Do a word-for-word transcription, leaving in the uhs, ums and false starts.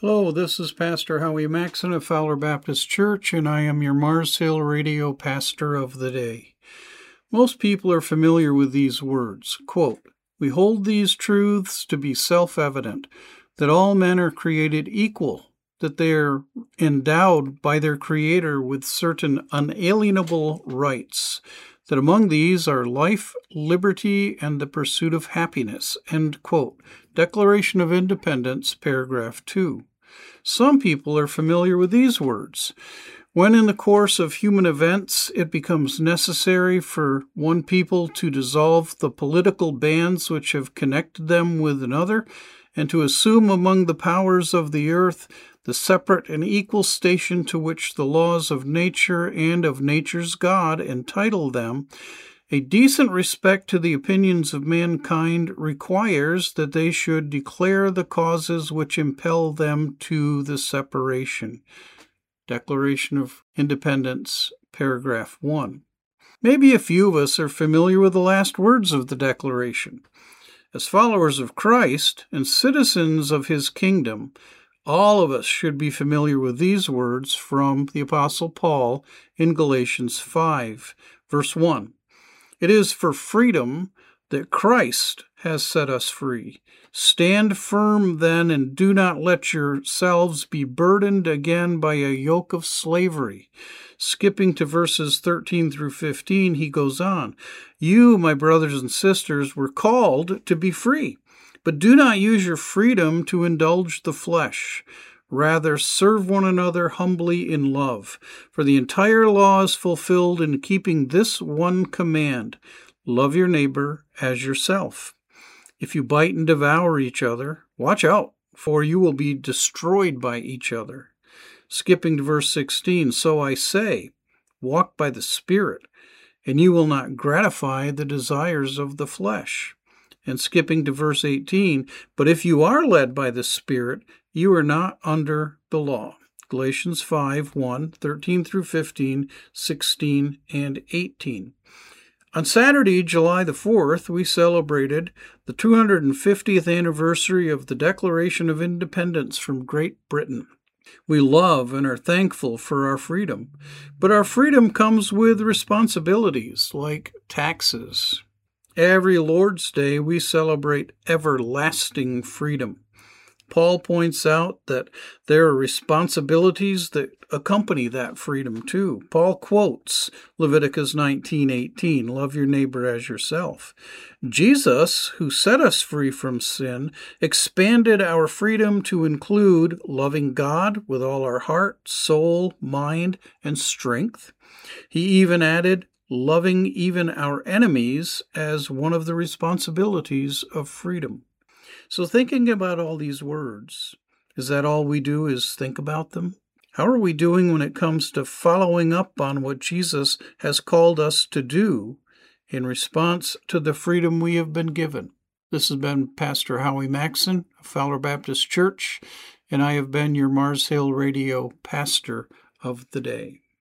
Hello, this is Pastor Howie Maxson of Fowler Baptist Church, and I am your Mars Hill Radio Pastor of the Day. Most people are familiar with these words. Quote, "We hold these truths to be self-evident, that all men are created equal, that they are endowed by their Creator with certain unalienable rights, that among these are life, liberty, and the pursuit of happiness." End quote. Declaration of Independence, paragraph two. Some people are familiar with these words. When in the course of human events it becomes necessary for one people to dissolve the political bands which have connected them with another, and to assume among the powers of the earth the separate and equal station to which the laws of nature and of nature's God entitle them, a decent respect to the opinions of mankind requires that they should declare the causes which impel them to the separation. Declaration of Independence, paragraph one. Maybe a few of us are familiar with the last words of the Declaration. As followers of Christ and citizens of His kingdom, all of us should be familiar with these words from the Apostle Paul in Galatians five, verse one. "It is for freedom that Christ has set us free. Stand firm then, and do not let yourselves be burdened again by a yoke of slavery." Skipping to verses thirteen through fifteen, he goes on, "You, my brothers and sisters, were called to be free, but do not use your freedom to indulge the flesh. Rather, serve one another humbly in love. For the entire law is fulfilled in keeping this one command: love your neighbor as yourself. If you bite and devour each other, watch out, for you will be destroyed by each other." Skipping to verse sixteen, "So I say, walk by the Spirit, and you will not gratify the desires of the flesh." And skipping to verse eighteen, "But if you are led by the Spirit, you are not under the law." Galatians five, one, thirteen through fifteen, sixteen, and eighteen. On Saturday, July the fourth, we celebrated the two hundred fiftieth anniversary of the Declaration of Independence from Great Britain. We love and are thankful for our freedom, but our freedom comes with responsibilities like taxes. Every Lord's Day, we celebrate everlasting freedom. Paul points out that there are responsibilities that accompany that freedom too. Paul quotes Leviticus nineteen eighteen, "Love your neighbor as yourself." Jesus, who set us free from sin, expanded our freedom to include loving God with all our heart, soul, mind, and strength. He even added loving even our enemies as one of the responsibilities of freedom. So thinking about all these words, is that all we do is think about them? How are we doing when it comes to following up on what Jesus has called us to do in response to the freedom we have been given? This has been Pastor Howie Maxson of Fowler Baptist Church, and I have been your Mars Hill Radio Pastor of the Day.